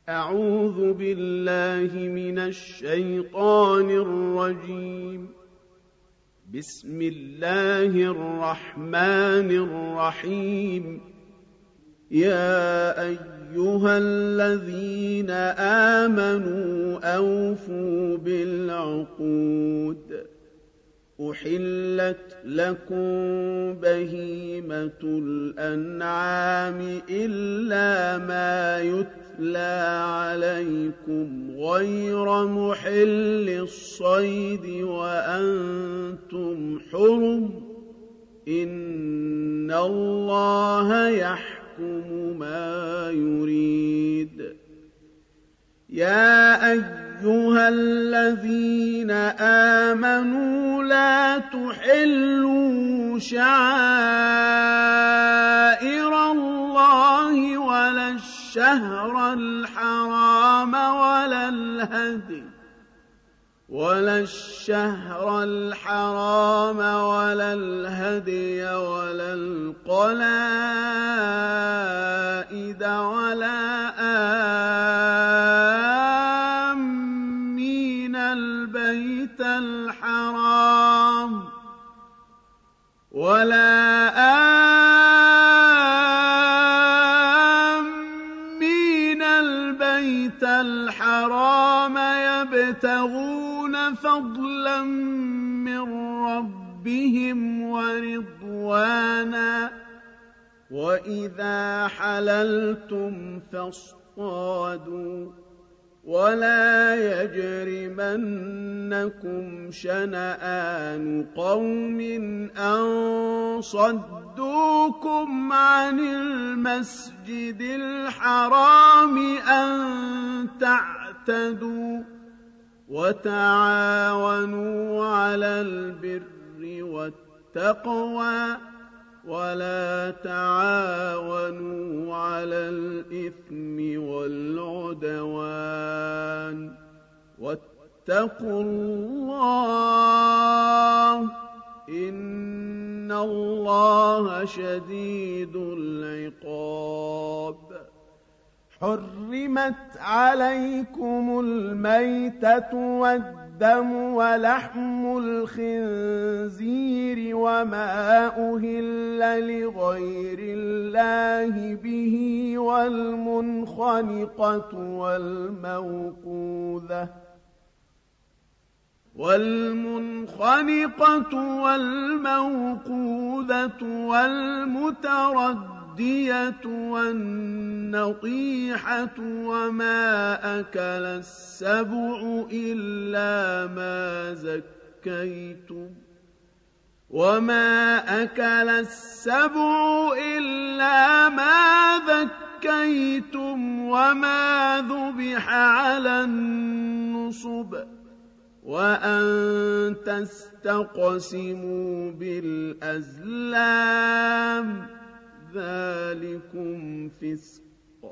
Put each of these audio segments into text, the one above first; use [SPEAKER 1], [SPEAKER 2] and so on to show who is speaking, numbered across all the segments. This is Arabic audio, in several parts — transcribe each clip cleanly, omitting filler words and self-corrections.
[SPEAKER 1] أعوذ بالله من الشيطان الرجيم. بسم الله الرحمن الرحيم. يا أيها الذين آمنوا أوفوا بالعقود. أحلت لكم بهيمة الأنعام إلا ما يتلى عليكم غير محل الصيد وأنتم حرم. إن الله يحكم ما يريد. يا أيها الذين آمنوا لا تحلوا شعائر الله ولا الشهر الحرام ولا الهدي ولا القلائد ولا آمين البيت الحرام يبتغون فضلا من ربهم ورضوانا. وإذا حللتم فاصطادوا ولا يجرمنكم شنآن قوم أن صدوكم عن المسجد الحرام أن تعتدوا. وتعاونوا على البر والتقوى ولا تعاونوا على الإثم والعدوان. واتقوا الله إن الله شديد العقاب. حرمت عليكم الميتة والدم ولحم الخنزير وما أهل لغير الله به والمنخنقة والموقوذة والمتردية والنطيحة وما أكل السبع إلا ما ذكيتم وما ذبح على النصب وأن تستقسموا بالأزلام ذلكم فسق.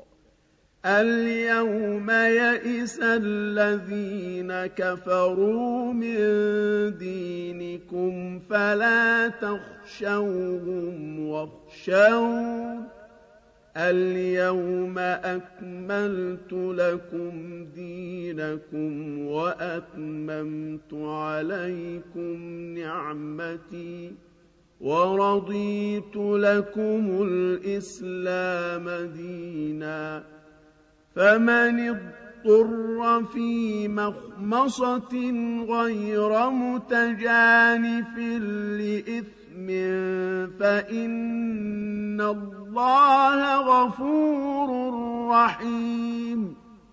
[SPEAKER 1] اليوم يئس الذين كفروا من دينكم فلا تخشوهم واخشون. اليوم أكملت لكم دينكم وأتممت عليكم نعمتي ورضيت لكم الإسلام دينا. فمن اضطر في مخمصة غير متجانف لإثم فإن الله غفور رحيم.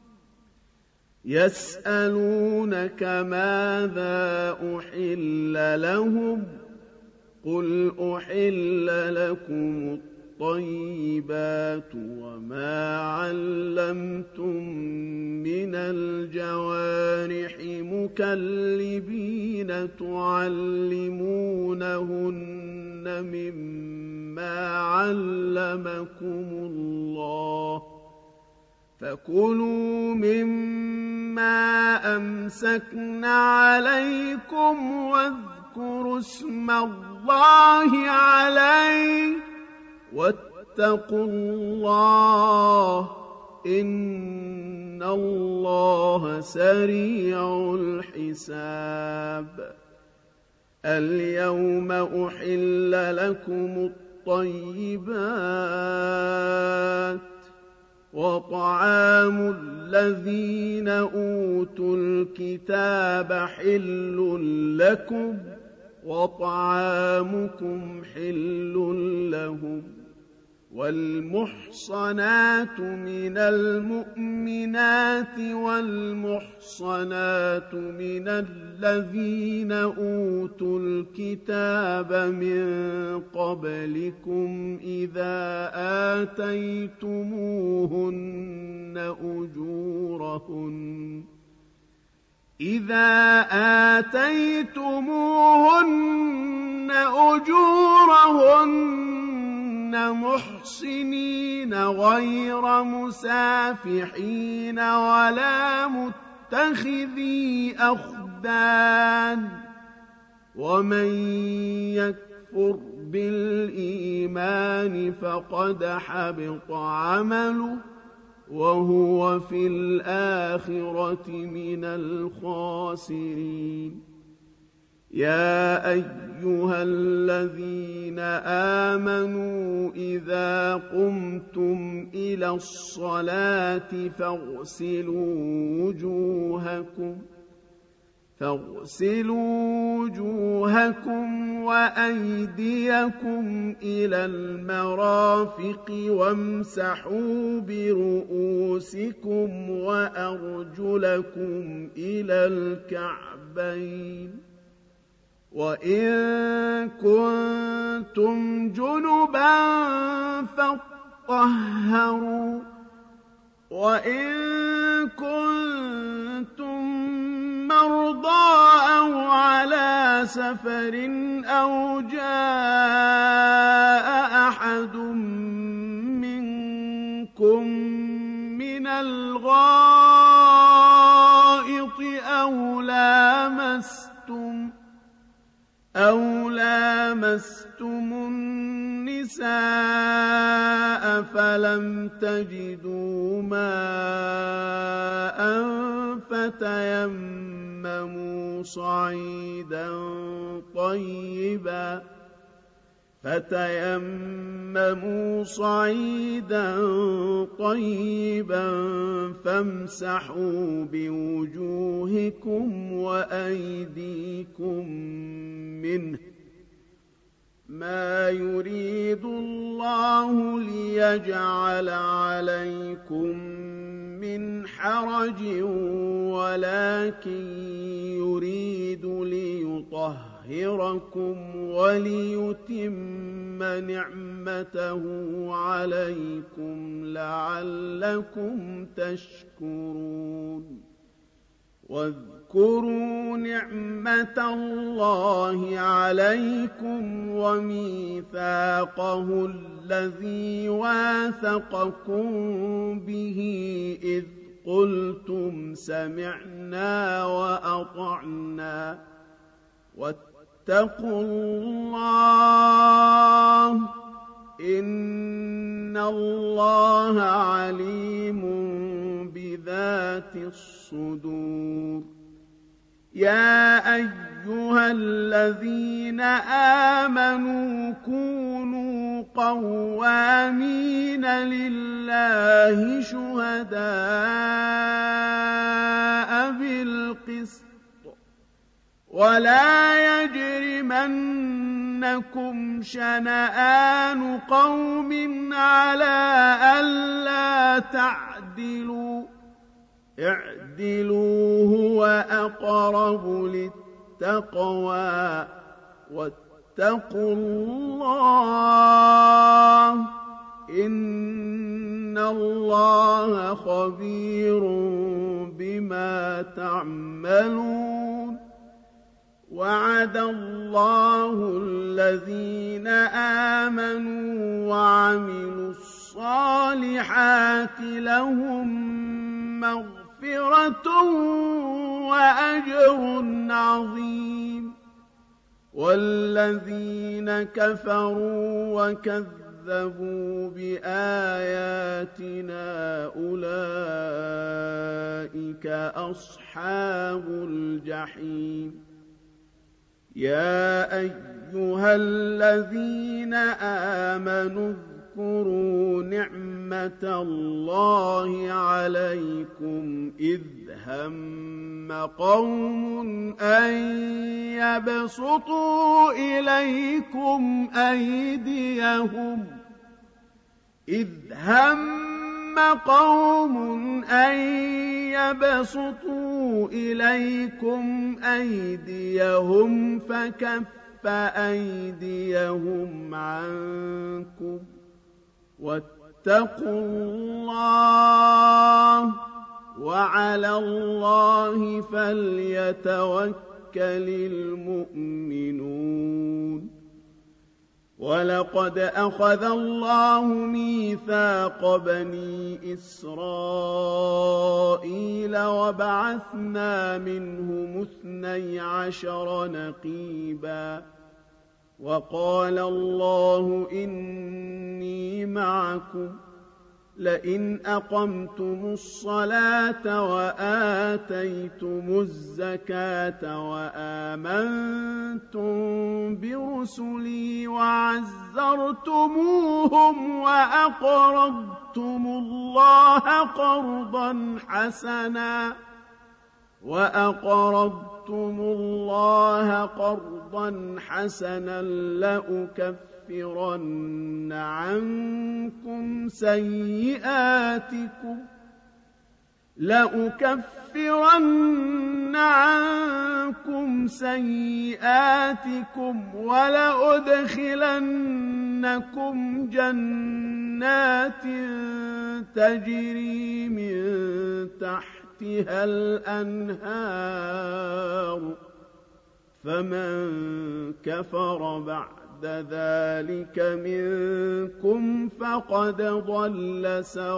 [SPEAKER 1] يسألونك ماذا أحل لهم قل أحل لكم الطيبات وما علمتم من الجوارح مكلبين تعلمونهن مما علمكم الله فكلوا مما أمسكن عليكم واذكروا اسم الله عليه واتقوا الله إن الله سريع الحساب اليوم أحل لكم الطيبات وطعام الذين أوتوا الكتاب حل لكم وطعامكم حل لهم والمحصنات من المؤمنات والمحصنات من الذين أوتوا الكتاب من قبلكم إذا آتيتموهن أجورهن محصنين غير مسافحين ولا متخذي أخدان ومن يكفر بالإيمان فقد حبط عمله وهو في الآخرة من الخاسرين يا أيها الذين آمنوا إذا قمتم إلى الصلاة فاغسلوا وجوهكم وأيديكم إلى المرافق وامسحوا برؤوسكم وأرجلكم إلى الكعبين وإن كنتم جنبا فاطهروا وإن كنتم مرضى أو على سفر أو جاء أحد منكم من الغائط أو لامستم النساء فلم تجدوا ماء فتيمموا صعيدا طيبا فامسحوا بوجوهكم وأيديكم منه ما يريد الله ليجعل عليكم من حرج ولكن يريد ليطهركم وليتم نعمته عليكم لعلكم تشكرون واذكروا نعمة الله عليكم وميثاقه الذي واثقكم به إذ قلتم سمعنا وأطعنا واتقوا الله إن الله عليم بذات الصدور يا أيها الذين آمنوا كونوا قوامين لله شهداء بالقسط ولا يجرمنكم شنآن قوم على ألا تعدلوا اعدلوا هو أقرب للتقوى واتقوا الله إن الله خبير بما تعملون وعد الله الذين آمنوا وعملوا الصالحات لهم مغفرة وأجر عظيم والذين كفروا وكذبوا بآياتنا أولئك أصحاب الجحيم يا أيها الذين آمنوا اذكروا نعمة الله عليكم إذ هم قوم أن يبسطوا إليكم أيديهم فكف أيديهم عنكم واتقوا الله وعلى الله فليتوكل المؤمنون ولقد أخذ الله ميثاق بني إسرائيل وبعثنا منهم 12 نقيبا وقال الله إني معكم لئن أقمتم الصلاة وآتيتم الزكاة وآمنتم برسلي وعزرتموهم وأقرضتم الله قرضا حسنا لأكفرن عنكم سيئاتكم ولأدخلنكم جنات تجري من تحتها الأنهار فمن كفر بعد ذلك منكم فقد ضل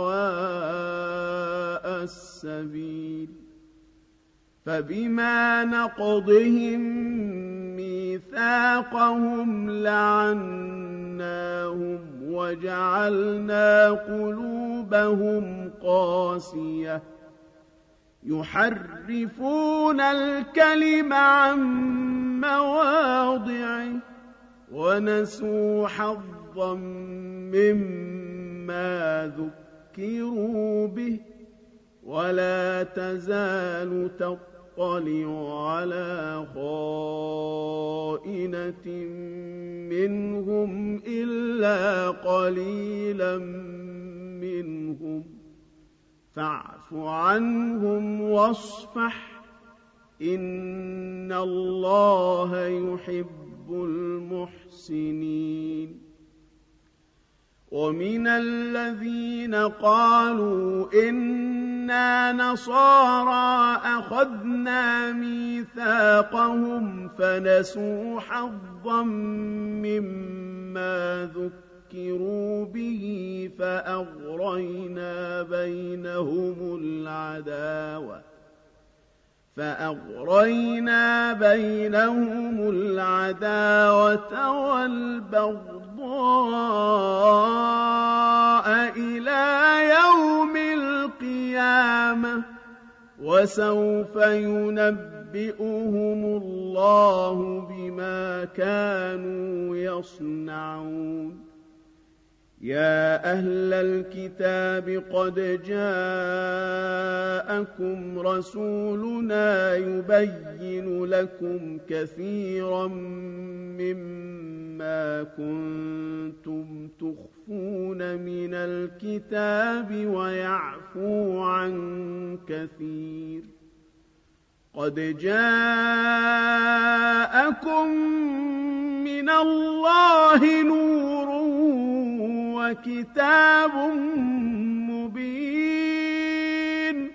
[SPEAKER 1] سواء السبيل فبما نقضهم ميثاقهم لعناهم وجعلنا قلوبهم قاسية يحرفون الكلم عن مواضعه ونسوا حظا مما ذكروا به ولا تزال تطلع على خائنة منهم إلا قليلا منهم فاعف عنهم واصفح إن الله يحب المحسنين ومن الذين قالوا إنا نصارى أخذنا ميثاقهم فنسوا حظا مما ذكروا به فأغرينا بينهم العداوة والبغضاء إلى يوم القيامة وسوف ينبئهم الله بما كانوا يصنعون يا أهل الكتاب قد جاءكم رسولنا يبين لكم كثيرا مما كنتم تخفون من الكتاب ويعفو عن كثير قد جاءكم من الله نور وكتاب مبين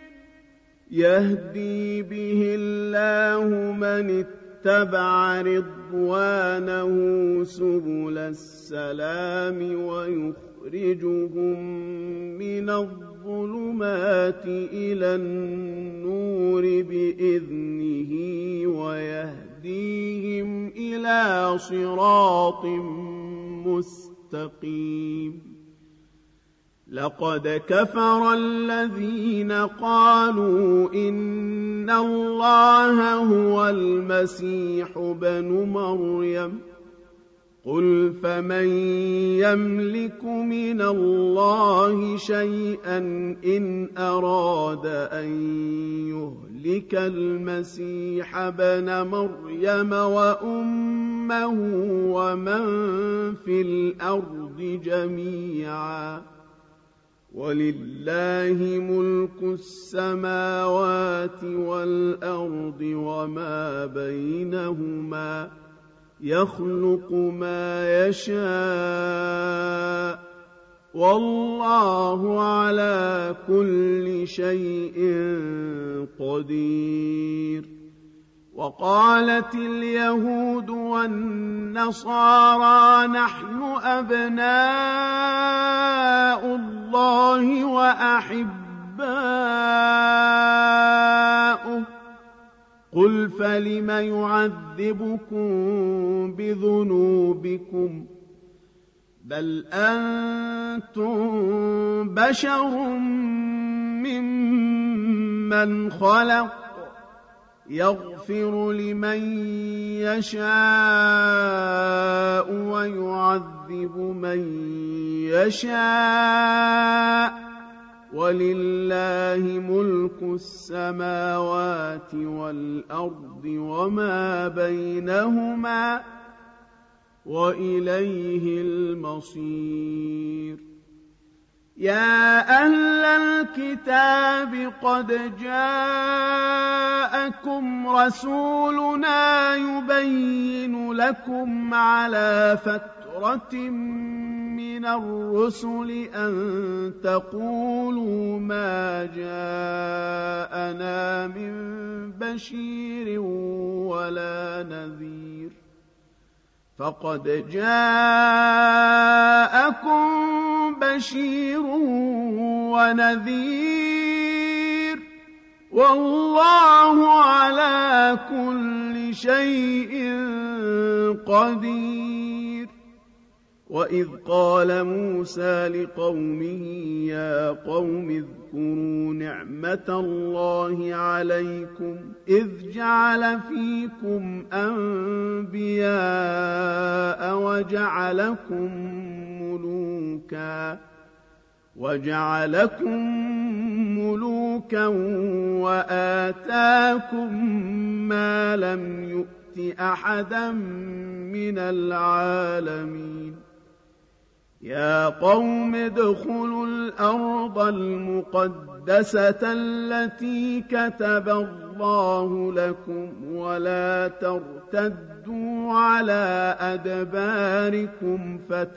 [SPEAKER 1] يهدي به الله من اتبع رضوانه سبل السلام ويخرجهم من الظلمات إلى النور بإذنه ويهديهم إلى صراط مستقيم لقد كفر الذين قالوا إن الله هو المسيح ابن مريم قل فمن يملك من الله شيئا إن أراد أن يهلك المسيح ابن مريم وأمه ومن في الأرض جميعا ولله ملك السماوات والأرض وما بينهما يخلق ما يشاء والله على كل شيء قدير. وقالت اليهود والنصارى نحن أبناء الله وأحباؤه قل فلم يعذبكم بذنوبكم بل أنتم بشر ممن خلق يغفر لمن يشاء ويعذب من يشاء ولله ملك السماوات والأرض وما بينهما وإليه المصير. يا أهل الكتاب قد جاءكم رسولنا يبين لكم على فترة من الرسل أن تقولوا ما جاءنا من بشير ولا نذير فقد جاءكم بشير ونذير والله على كل شيء قدير. وإذ قال موسى لقومه يا قوم اذكروا نعمة الله عليكم إذ جعل فيكم أنبياء وجعلكم ملوكا وآتاكم ما لم يؤت أحدا من العالمين. يا قوم ادخلوا الأرض المقدسة التي كتب الله لكم ولا ترتدوا على أدباركم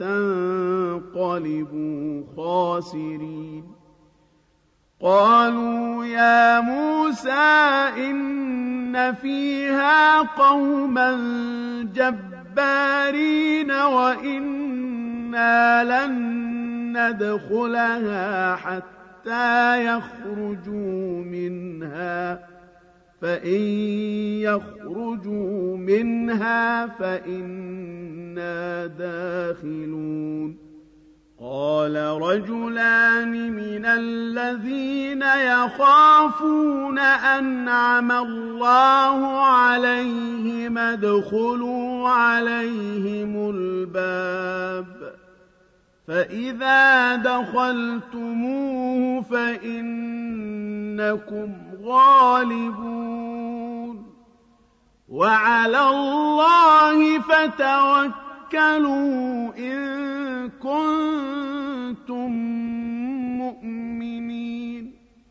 [SPEAKER 1] فتنقلبوا خاسرين. قالوا يا موسى إن فيها قوما جبارين وإنا لن ندخلها حتى يخرجوا منها فإن يخرجوا منها فإنا داخلون. قال رجلان من الذين يخافون أنعم الله عليهم ادخلوا عليهم الباب فإذا دخلتموه فإنكم غالبون وعلى الله فتوكلوا إن كنتم مؤمنين.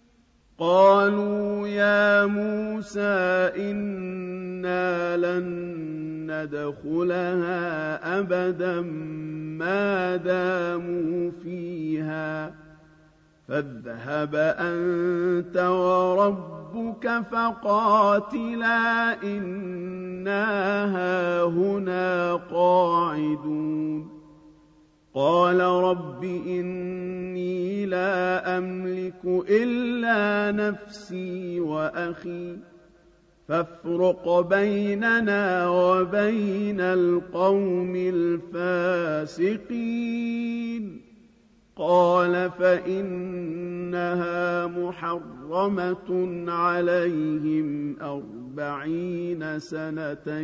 [SPEAKER 1] قالوا يا موسى إنا لن ندخلها أبدا ما داموا فيها فاذهب أنت وربك فقاتلا إنا هاهنا قاعدون. قال رب إني لا أملك إلا نفسي وأخي فافرق بيننا وبين القوم الفاسقين. قال فإنها محرمة عليهم 40 سنة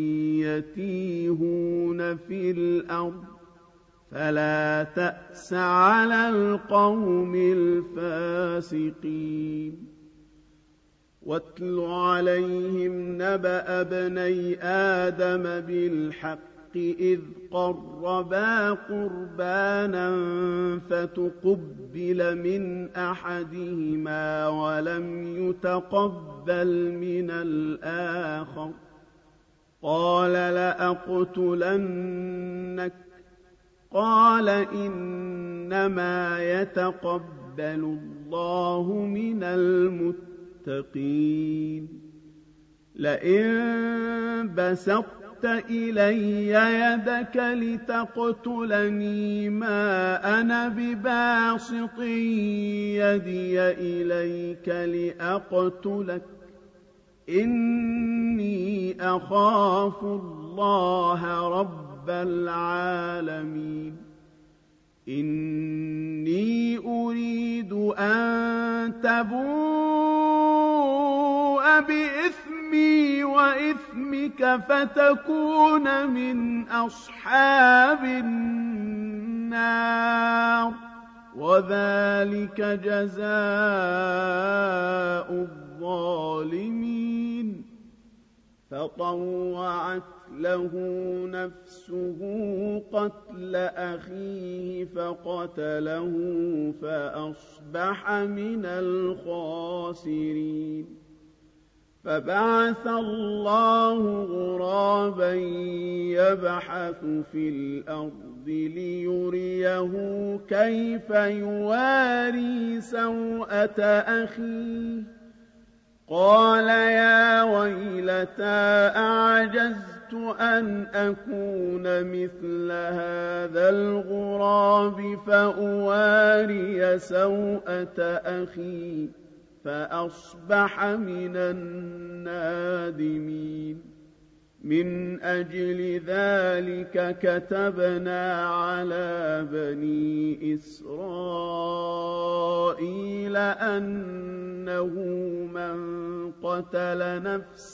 [SPEAKER 1] يتيهون في الأرض فلا تأس على القوم الفاسقين واتل عليهم نبأ ابني آدم بالحق إذ قربا قربانا فتقبل من أحدهما ولم يتقبل من الآخر قال لأقتلنك قال إنما يتقبل الله من المتقين لئن بسطت إلي يدك لتقتلني ما أنا بباسط يدي إليك لأقتلك إني أخاف الله رب العالمين إني أريد أن تبوء بإثمي وإثمك فتكون من أصحاب النار وذلك جزاء الظالمين فطوعت له نفسه قتل أخيه فقتله فأصبح من الخاسرين فبعث الله غرابا يبحث في الأرض ليريه كيف يواري سوءة أخيه قال يا ويلتى أعجزت أن أكون مثل هذا الغراب فأواري سوءة أخي فأصبح من النادمين من أجل ذلك كتبنا على بني إسرائيل أنه من قتل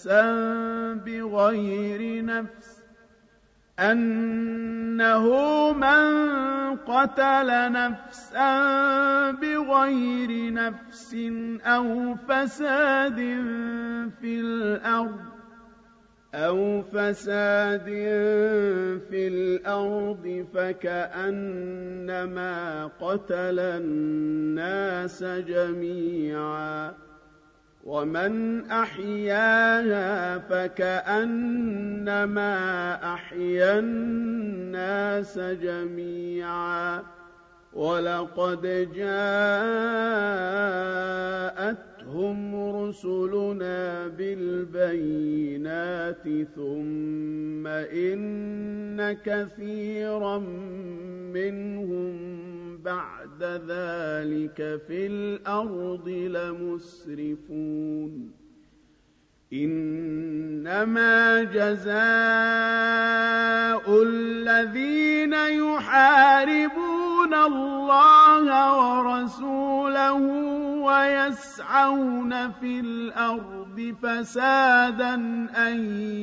[SPEAKER 1] نفسا بغير نفس أو فساد في الأرض فكأنما قتل الناس جميعا ومن أحياها فكأنما أحيا الناس جميعا ولقد جاءتهم رسلنا بالبينات ثم إن كثيرا منهم بعد ذلك في الأرض لمسرفون إنما جزاء الذين يحاربون الله ورسوله ويسعون في الأرض فسادا أن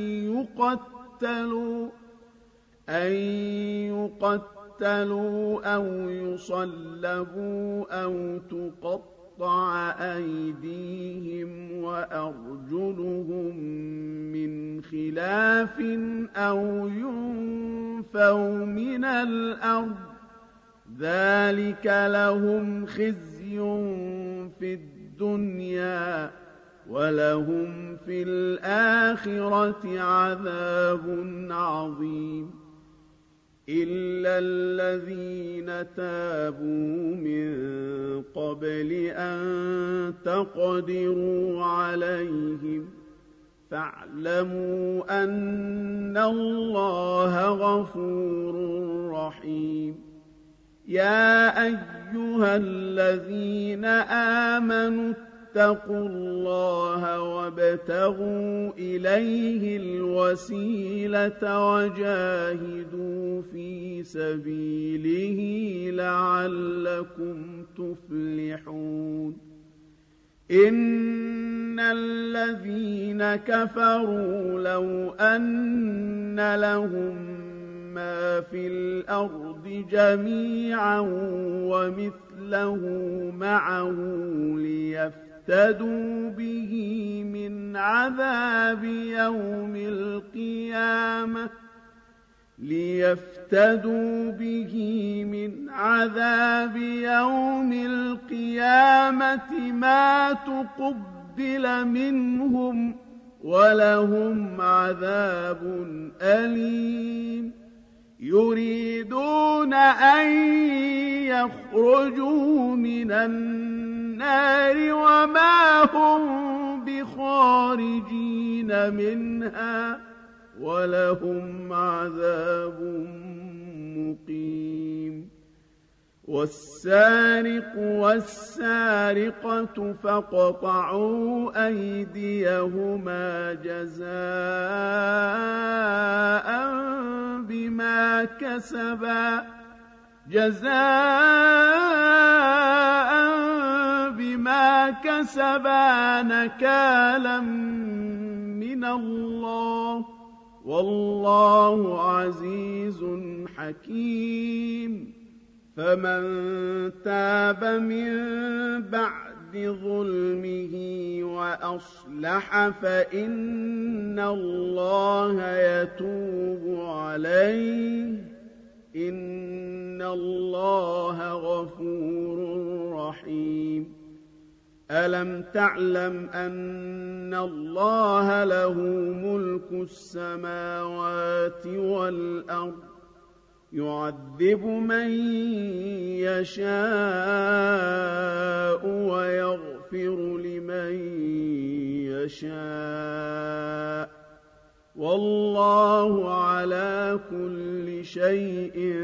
[SPEAKER 1] يقتلوا أو يصلبوا أو تقطع أيديهم وأرجلهم من خلاف أو ينفوا من الأرض ذلك لهم خزي في الدنيا ولهم في الآخرة عذاب عظيم إلا الذين تابوا من قبل أن تقدروا عليهم فاعلموا أن الله غفور رحيم يا أيها الذين آمنوا فاتقوا الله وابتغوا إليه الوسيلة وجاهدوا في سبيله لعلكم تفلحون إن الذين كفروا لو أن لهم ما في الأرض جميعا ومثله معه ليفتدوا به من عذاب يوم القيامة ما تقبل منهم ولهم عذاب أليم يريدون أن يخرجوا من النار وما هم بخارجين منها ولهم عذاب مقيم والسارق والسارقة فاقطعوا أيديهما جزاء بما كسبا نكالا من الله والله عزيز حكيم فمن تاب من بعد ظلمه وأصلح فإن الله يتوب عليه إن الله غفور رحيم ألم تعلم أن الله له ملك السماوات والأرض يعذب من يشاء ويغفر لمن يشاء والله على كل شيء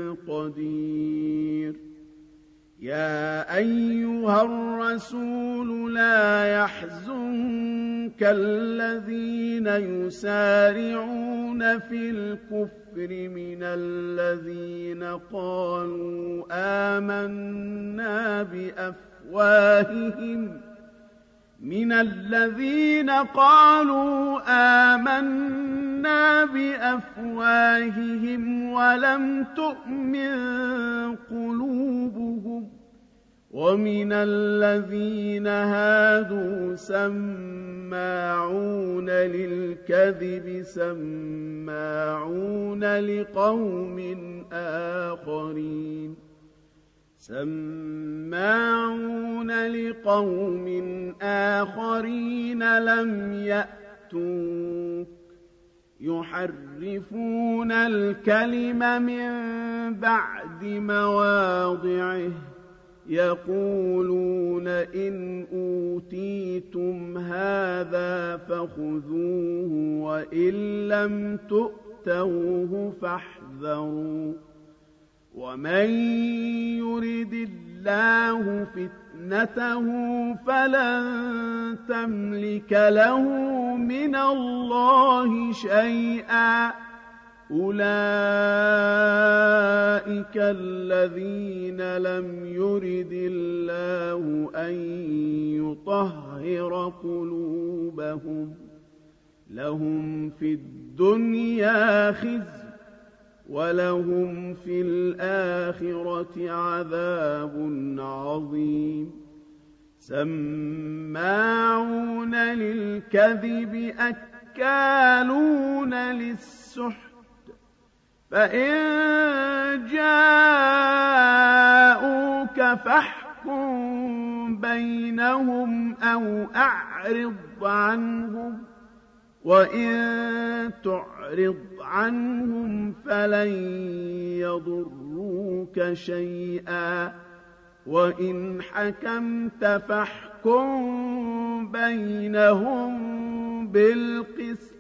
[SPEAKER 1] قدير يا أيها الرسول لا يحزنك الذين يسارعون في الكفر من الذين قالوا آمنا بأفواههم ولم تؤمن قلوبهم ومن الذين هادوا سماعون للكذب سماعون لقوم آخرين لم يأتوك يحرفون الكلم من بعد مواضعه يقولون إن أوتيتم هذا فخذوه وإن لم تؤتوه فاحذروا ومن يرد الله فتنته فلن تملك له من الله شيئا أولئك الذين لم يرد الله أن يطهر قلوبهم لهم في الدنيا خزي ولهم في الآخرة عذاب عظيم سماعون للكذب أكالون للسحت فإن جاءوك فاحكم بينهم أو أعرض عنهم وإن تعرض عنهم فلن يضروك شيئا وإن حكمت فاحكم بينهم بالقسط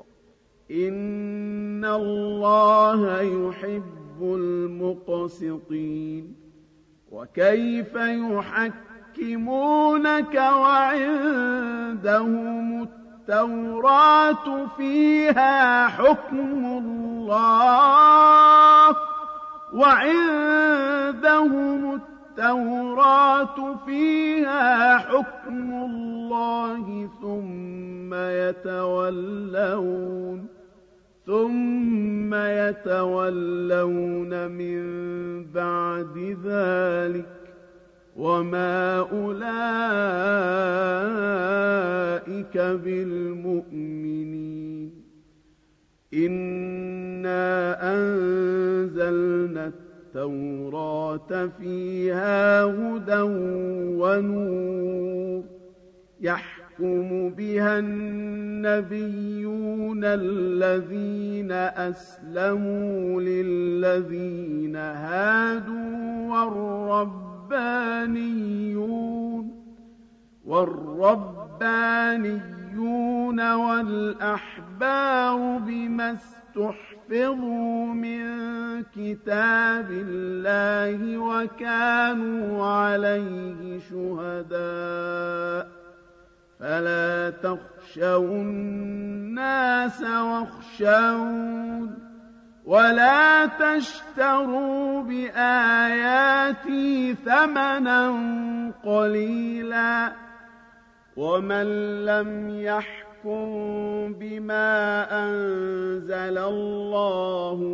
[SPEAKER 1] إن الله يحب المقسطين وكيف يحكمونك وعندهم التوراة فيها حكم الله ثم يتولون من بعد ذلك وما أولئك بالمؤمنين. إنا أنزلنا التوراة فيها هدى ونور يحكم بها النبيون الذين أسلموا للذين هادوا والربانيون والأحبار بما استحفظوا من كتاب الله وكانوا عليه شهداء فلا تخشوا الناس واخشون ولا تشتروا بآياتي ثمنا قليلا ومن لم يحكم بما أنزل الله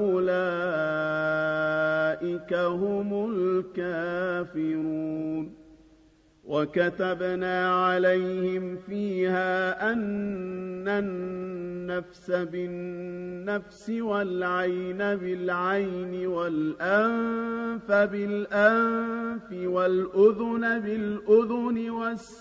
[SPEAKER 1] فأولئك هم الكافرون. وكتبنا عليهم فيها أن النفس بالنفس والعين بالعين والأنف بالأنف والأذن بالأذن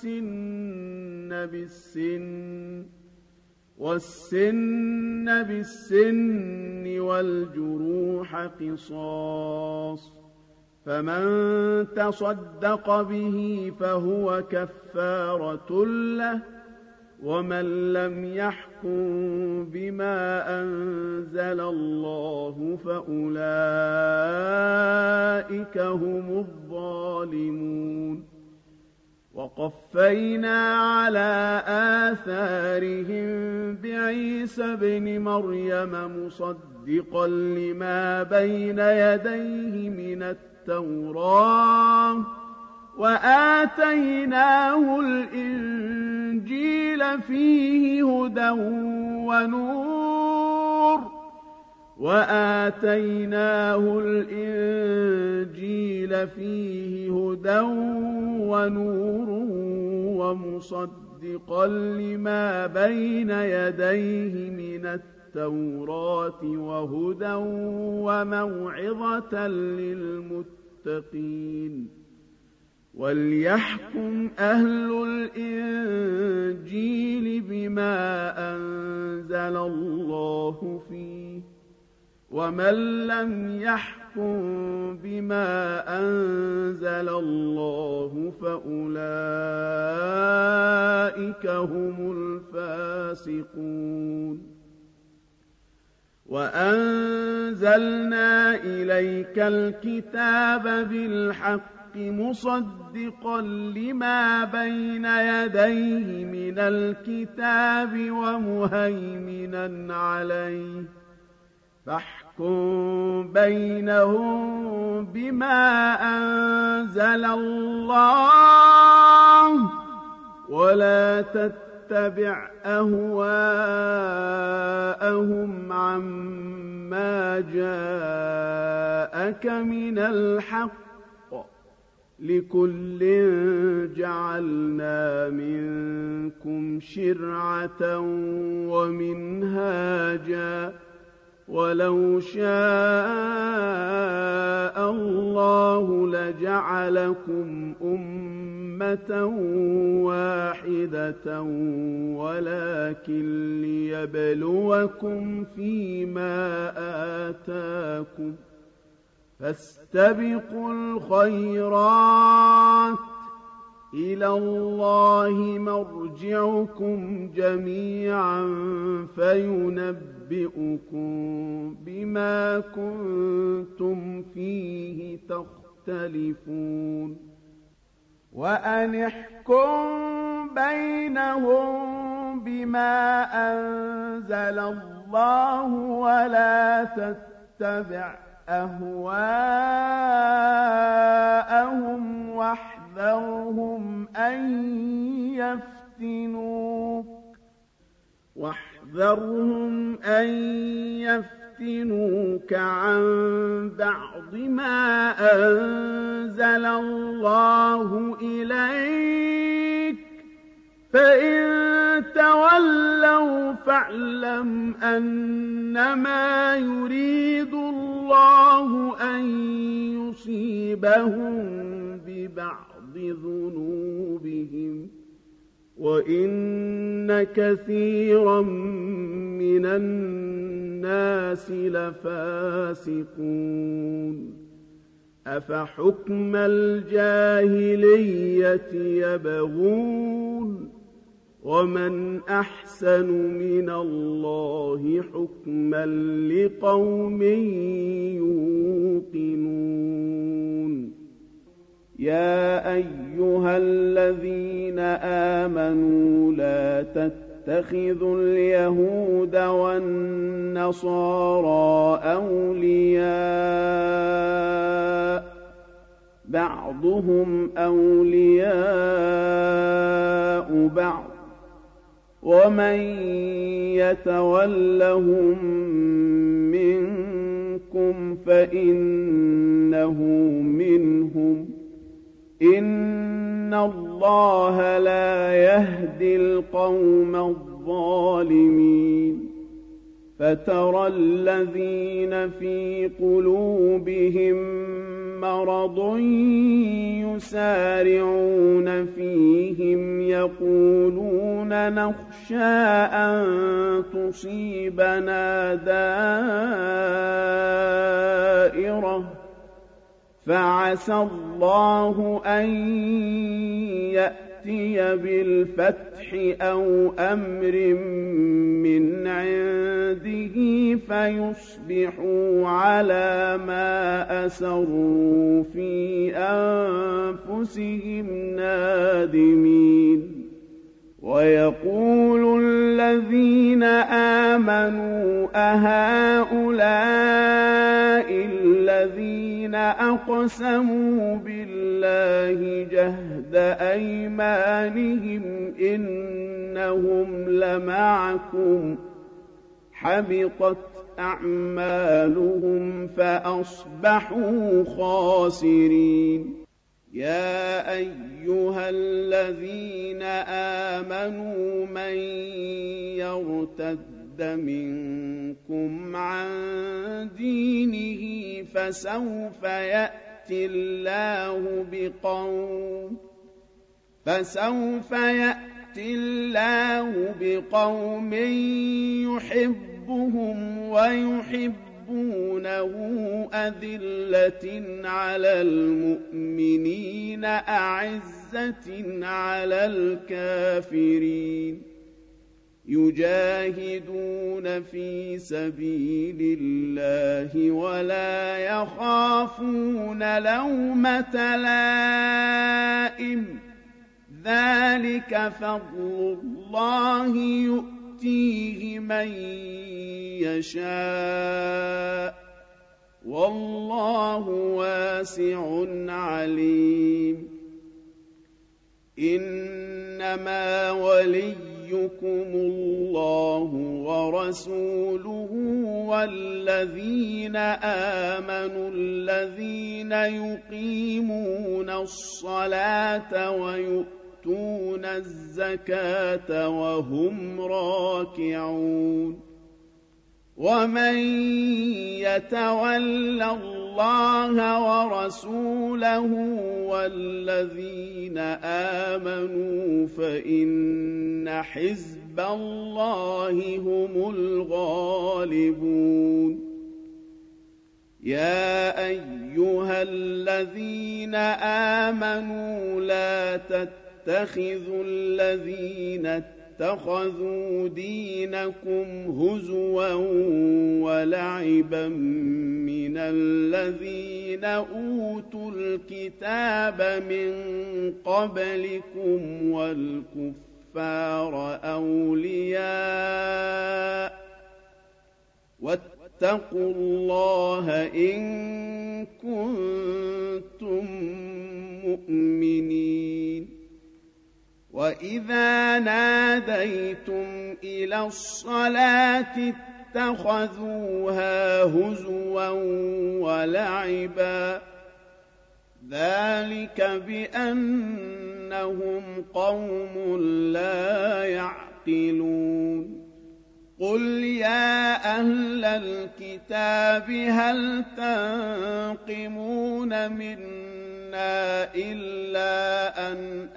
[SPEAKER 1] والسن بالسن والجروح قصاص فمن تصدق به فهو كفارة له ومن لم يحكم بما أنزل الله فأولئك هم الظالمون. وقفينا على آثارهم بعيسى ابن مريم مصدقا لما بين يديه من التوراة وآتيناه الإنجيل فيه هدى ونور ومصدقا لما بين يديه من التوراة وهدى وموعظة للمتقين. وليحكم أهل الإنجيل بما أنزل الله فيه ومن لم يحكم بما أنزل الله فأولئك هم الفاسقون. وأنزلنا إليك الكتاب بالحق مصدقا لما بين يديه من الكتاب ومهيمنا عليه فاحكم بينهم بما أنزل الله ولا تتبع أهواءهم عما جاءك من الحق لكل جعلنا منكم شرعة ومنهاجا ولو شاء الله لجعلكم أمة واحدة ولكن ليبلوكم فيما آتاكم فاستبقوا الخيرات إلى الله مرجعكم جميعا فينبئكم بما كنتم فيه تختلفون. وأن احكم بينهم بما أنزل الله ولا تتبع أهواءهم واحذرهم أن يفتنوك عن بعض ما أنزل الله إليك فإن تولوا فاعلم أنما يريد الله أن يصيبهم ببعض ذنوبهم وإن كثيرا من الناس لفاسقون أفحكم الجاهلية يبغون ومن أحسن من الله حكما لقوم يوقنون يا أيها الذين آمنوا لا تتخذوا اليهود والنصارى أولياء بعضهم أولياء بعض ومن يتولهم منكم فإنه منهم إن الله لا يهدي القوم الظالمين فترى الذين في قلوبهم مرض يسارعون فيهم يقولون نخشى أن تصيبنا دائرة فعسى الله أن يأتي بالفتح أو أمر من عنده فيصبحوا على ما أسروا في أنفسهم نادمين ويقول الذين آمنوا أهؤلاء الذين أقسموا بالله جهد أيمانهم إنهم لمعكم حبطت أعمالهم فأصبحوا خاسرين يا أيها الذين آمنوا من يرتد منكم عن دينه فسوف يأتي الله بقوم يحبهم ويحبونه أذلة على المؤمنين أعزة على الكافرين يجاهدون في سبيل الله ولا يخافون لومة لائم ذلك فضل الله يؤتيه من يشاء والله واسع عليم إنما وليكم الله ورسوله والذين آمنوا الذين يقيمون الصلاة ويؤتون الزكاة وهم راكعون ومن يتول الله ورسوله والذين آمنوا فإن حزب الله هم الغالبون يا أيها الذين آمنوا لا تتخذوا الذين اتخذوا دينكم هزوا ولعبا من الذين أوتوا الكتاب من قبلكم والكفار أولياء واتقوا الله إن كنتم مؤمنين. وإذا ناديتم إلى الصلاة اتخذوها هزوا ولعبا ذلك بأنهم قوم لا يعقلون. قل يا أهل الكتاب هل تنقمون منا إلا أن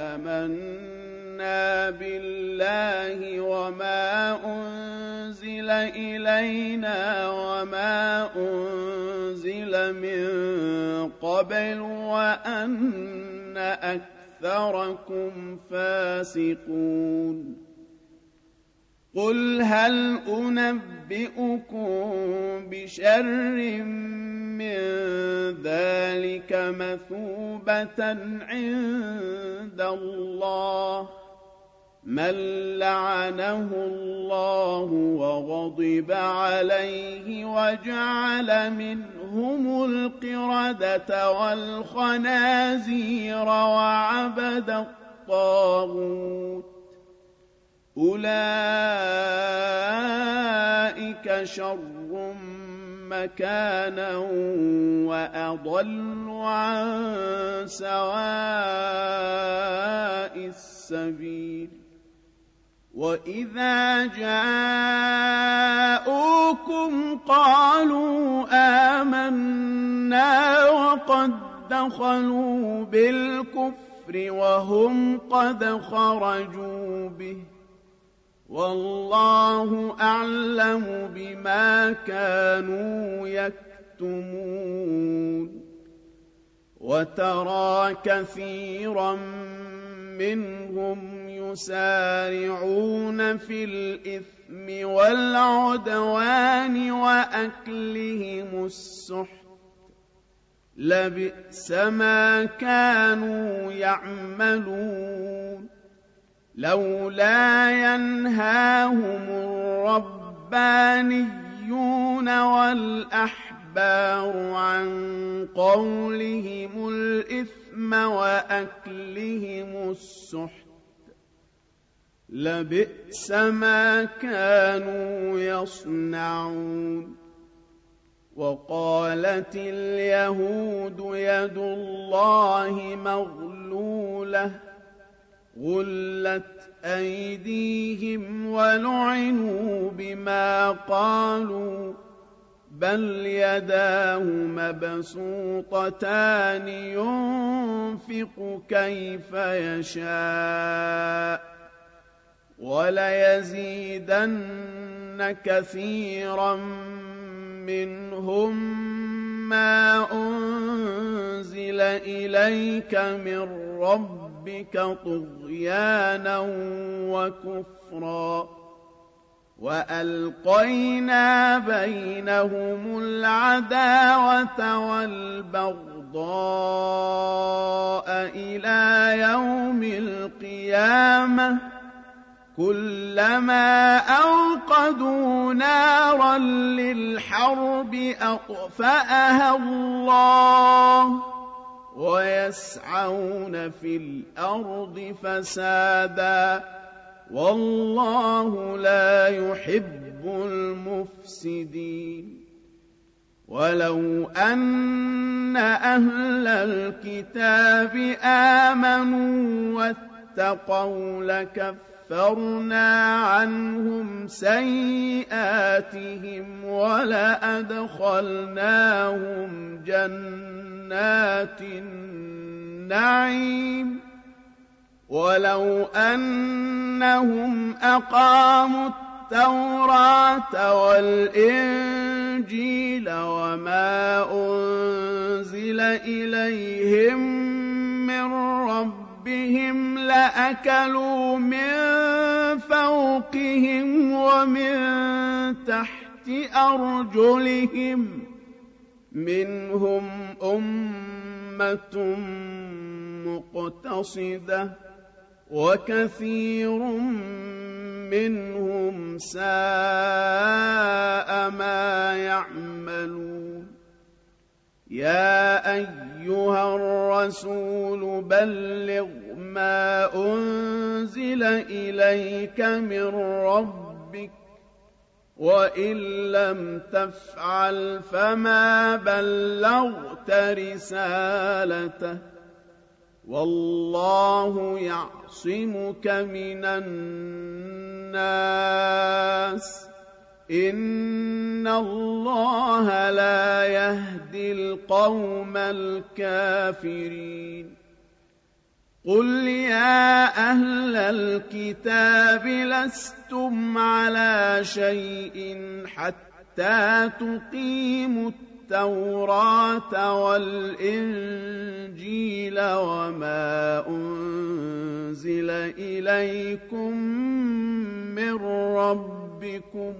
[SPEAKER 1] آمنا بالله وما أنزل إلينا وما أنزل من قبل وأن أكثركم فاسقون. قل هل أنبئكم بشر من ذلك مثوبة عند الله من لعنه الله وغضب عليه وجعل منهم القردة والخنازير وعبد الطاغوت أولئك شر مكانا وأضل عن سواء السبيل. وإذا جاءوكم قالوا آمنا وقد دخلوا بالكفر وهم قد خرجوا به والله أعلم بما كانوا يكتمون. وترى كثيرا منهم يسارعون في الإثم والعدوان وأكلهم السحت لبئس ما كانوا يعملون. لولا ينهاهم الربانيون والأحبار عن قولهم الإثم وأكلهم السحت لبئس ما كانوا يصنعون. وقالت اليهود يد الله مغلولة غلت أيديهم ولعنوا بما قالوا بل يداه مبسوطتان ينفق كيف يشاء وليزيدن كثيرا منهم ما أنزل إليك من ربك طغيانا وكفرا وألقينا بينهم العداوة والبغضاء إلى يوم القيامة كلما أوقدوا نارا للحرب أطفأها الله ويسعون في الأرض فسادا والله لا يحب المفسدين. ولو أن أهل الكتاب آمنوا واتقوا لكفرنا عنهم سيئاتهم ولأدخلناهم جنات النعيم ولو أنهم أقاموا التوراة والإنجيل وما أنزل إليهم من ربهم لأكلوا من فوقهم ومن تحت أرجلهم منهم أمة مقتصدة وكثير منهم ساء ما يعملون يا أيها الرسول بلغ ما أنزل إليك من ربك وإن لم تفعل فما بلغت رسالته والله يعصمك من الناس إن الله لا يهدي القوم الكافرين قل يا أهل الكتاب لستم على شيء حتى تقيموا التوراة والإنجيل وما أنزل إليكم من ربكم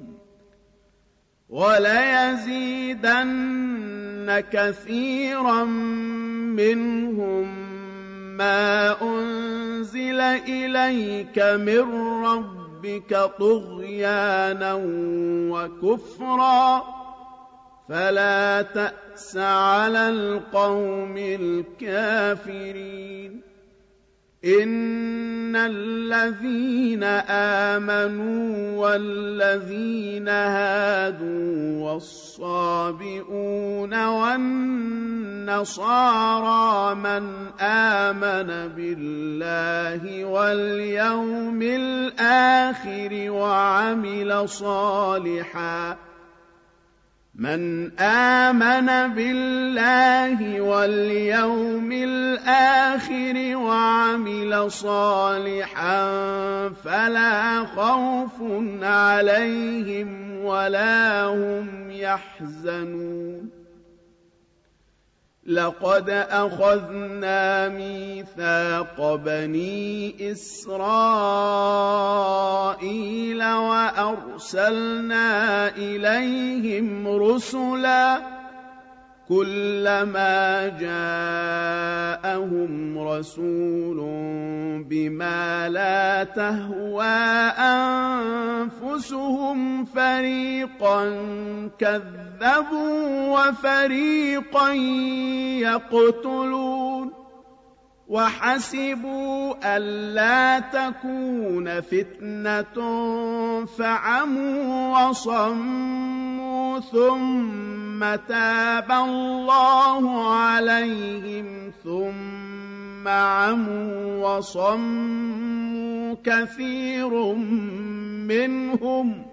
[SPEAKER 1] وليزيدن كثيرا منهم ما أنزل إليك من ربك طغيانا وكفرا فلا تأس على القوم الكافرين إن الذين آمنوا والذين هادوا والصابئون والنصارى من آمن بالله واليوم الآخر وعمل صالحا من آمن بالله واليوم الآخر وعمل صالحا فلا خوف عليهم ولا هم يحزنون لقد أخذنا ميثاق بني إسرائيل وأرسلنا إليهم رسلا كلما جاءهم رسول بما لا تهوى أنفسهم فريقا كذبوا وفريقا يقتلون وحسبوا ألا تكون فتنة فعموا وصموا ثم تاب الله عليهم ثم عموا وصموا كثير منهم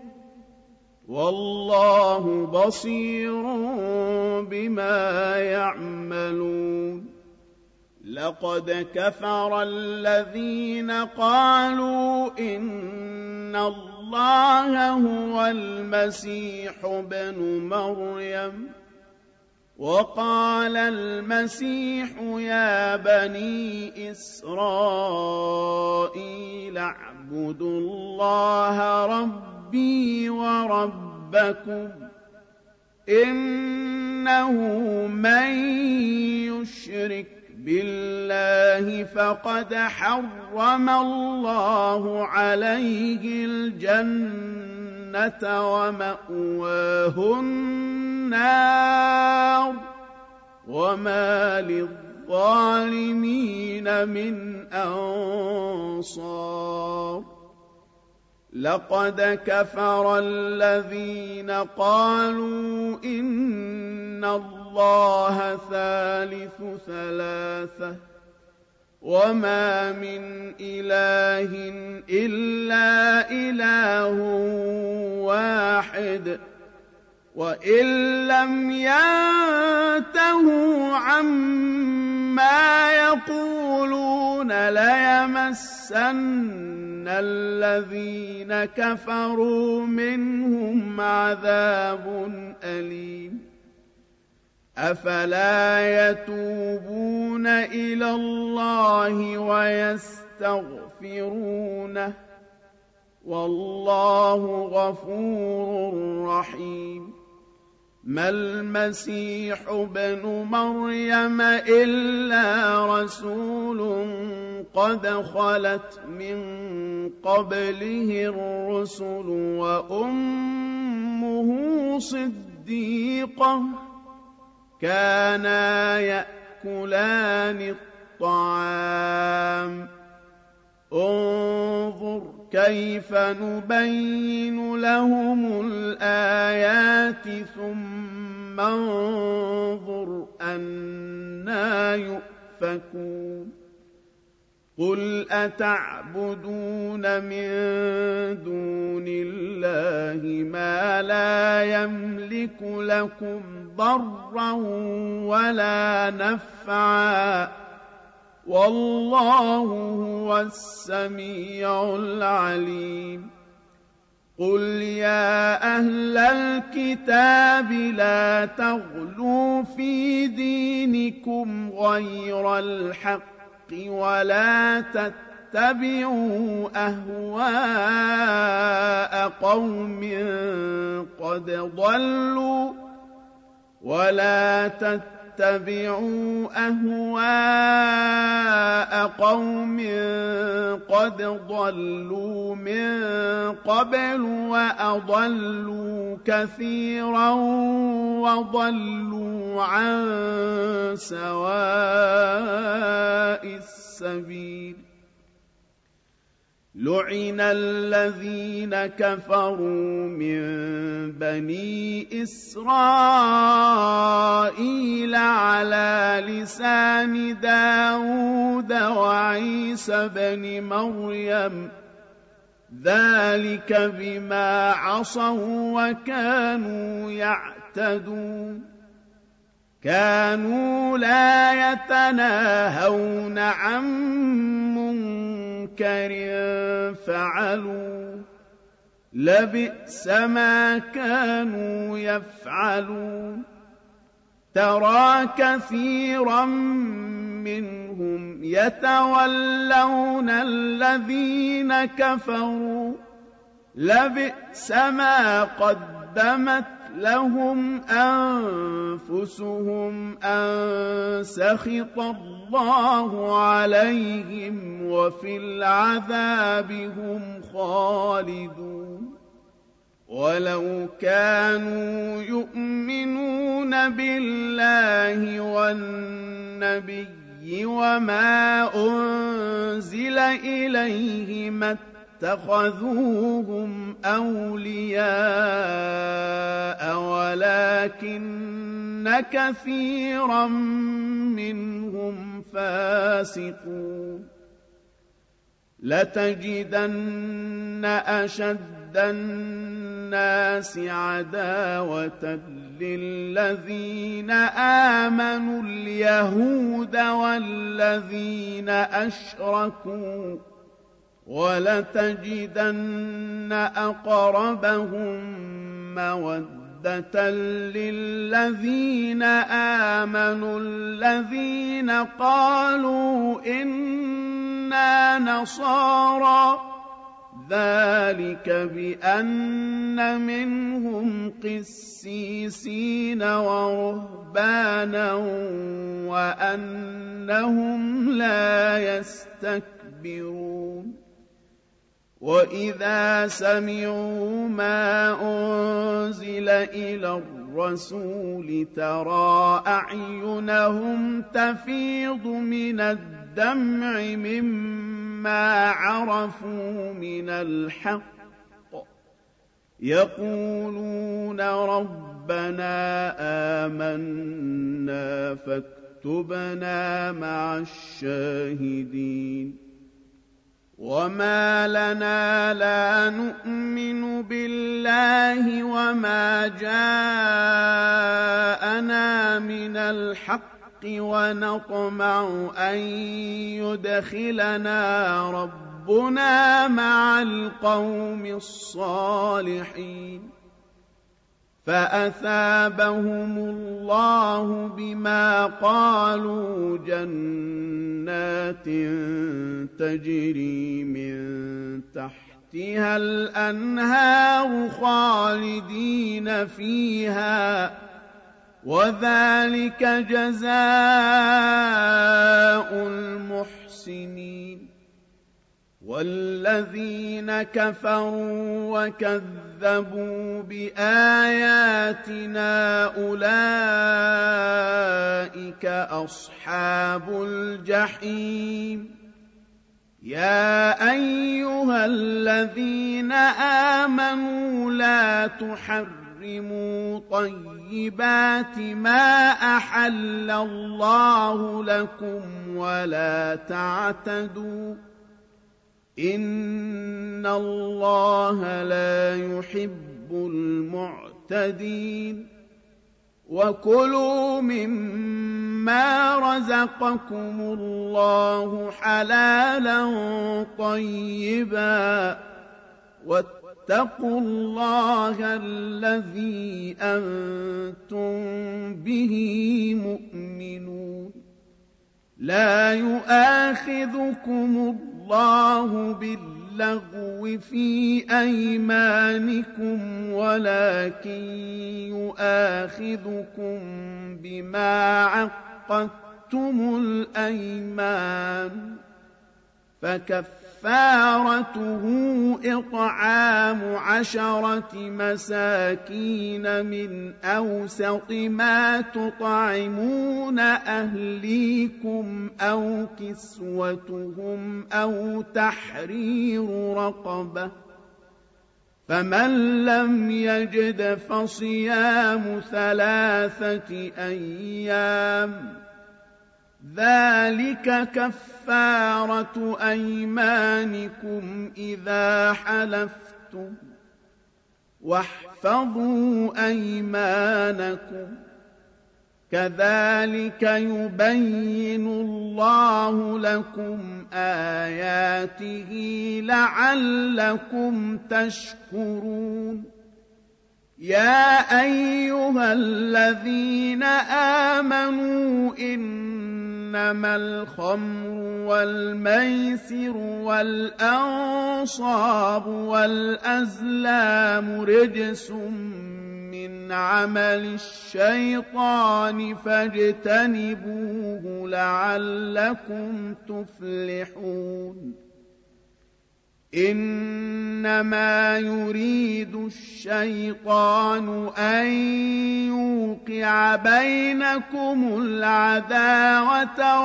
[SPEAKER 1] والله بصير بما يعملون لقد كفر الذين قالوا إن الله هو المسيح ابن مريم وقال المسيح يا بني إسرائيل اعبدوا الله ربي وربكم إنه من يشرك بالله فقد حرم الله عليه الجنة ومأواه النار وما للظالمين من أنصار لقد كفر الذين قالوا إن الله ثالث ثلاثة وما من إله إلا إله واحد وإن لم ينتهوا عما يقولون ليمسن الذين كفروا منهم عذاب أليم أفلا يتوبون إلى الله ويستغفرونه والله غفور رحيم. ما المسيح ابن مريم إلا رسول قد خلت من قبله الرسل وأمه صديقة كانا يأكلان الطعام. انظر كيف نبين لهم الآيات ثم انظر أنى يؤفكون. قل أتعبدون من دون الله ما لا يملك لكم ضرا ولا نفعا والله هو السميع العليم. قل يا أهل الكتاب لا تغلوا في دينكم غير الحق ولا تتبعوا أهواء قوم قد ضلوا من قبل وأضلوا كثيرا وضلوا عن سواء السبيل. لعن الذين كفروا من بني إسرائيل على لسان داود وعيسى بن مريم ذلك بما عصوا وكانوا يعتدون. كانوا لا يتناهون عن منكر فعلوا لبئس ما كانوا يفعلون. ترى كثيرا منهم يتولون الذين كفروا لبئس ما قدمت لهم أنفسهم أن سخط الله عليهم وفي العذاب هم خالدون. ولو كانوا يؤمنون بالله والنبي وما أنزل إليه ما اتخذوهم أولياء ولكن كثيرا منهم فاسقون. لتجدن أشد الناس عداوة للذين آمنوا اليهود والذين أشركوا ولتجدن أقربهم مودة للذين آمنوا الذين قالوا إنا نصارى ذلك بأن منهم قسيسين ورهبانا وأنهم لا يستكبرون. وإذا سمعوا ما أنزل إلى الرسول ترى أعينهم تفيض من الدمع مما عرفوا من الحق يقولون ربنا آمنا فاكتبنا مع الشاهدين. وما لنا لا نؤمن بالله وما جاءنا من الحق ونطمع أن يدخلنا ربنا مع القوم الصالحين. فأثابهم الله بما قالوا جنات تجري من تحتها تحتها الأنهار خالدين فيها وذلك جزاء المحسنين والذين كفروا وكذبوا بآياتنا أولئك أصحاب الجحيم يا أيها الذين آمنوا لا تحرموا طيبات ما أحل الله لكم ولا تعتدوا إن الله لا يحب المعتدين وكلوا مما رزقكم الله حلالا طيبا واتقوا الله الذي أنتم به مؤمنون لا يؤاخذكم الله باللغو في أيمانكم ولكن يؤاخذكم بما عقدتم الأيمان فكفارته إطعام 10 مساكين من أوسط ما تطعمون أهليكم أو كسوتهم أو تحرير رقبة فمن لم يجد فصيام 3 أيام ذلك كفارة أيمانكم إذا حلفتم واحفظوا أيمانكم كذلك يبين الله لكم آياته لعلكم تشكرون يا أيها الذين آمنوا إنما الخمر والميسر والأنصاب والأزلام رجس من عمل الشيطان فاجتنبوه لعلكم تفلحون إنما يريد الشيطان أن يوقع بينكم العداوة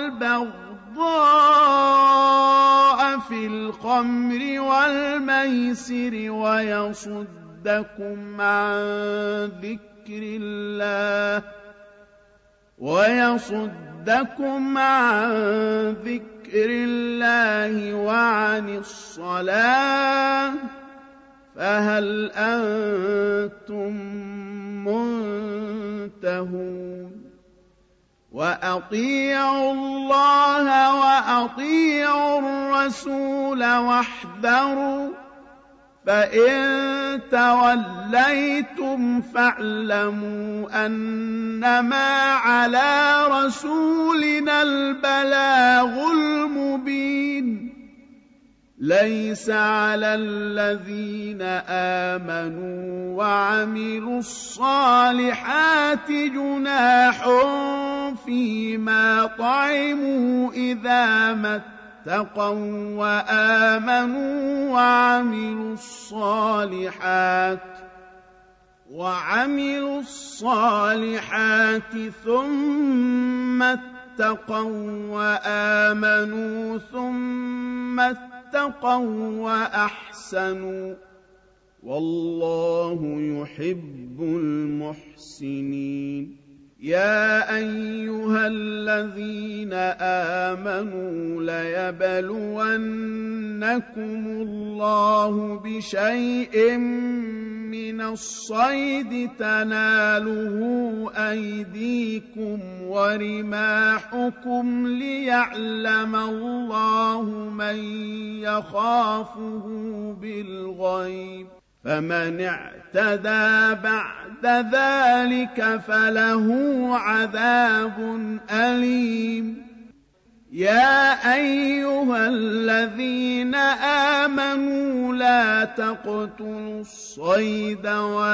[SPEAKER 1] والبغضاء في الخمر والميسر ويصدكم عن ذكر الله وعن الصلاة فهل أنتم منتهون وأطيعوا الله وأطيعوا الرسول واحذروا فإن توليتم فاعلموا أنما على رسولنا البلاغ المبين ليس على الذين آمنوا وعملوا الصالحات جناح فيما طعموا إذا ما اتقوا وآمنوا وعملوا الصالحات ثم اتقوا وآمنوا ثم اتقوا وأحسنوا والله يحب المحسنين يا أيها الذين آمنوا ليبلونكم الله بشيء من الصيد تناله أيديكم ورماحكم ليعلم الله من يخافه بالغيب فمن اعتدى بعد ذلك فله عذاب أليم يا أيها الذين آمنوا لا تقتلوا الصيد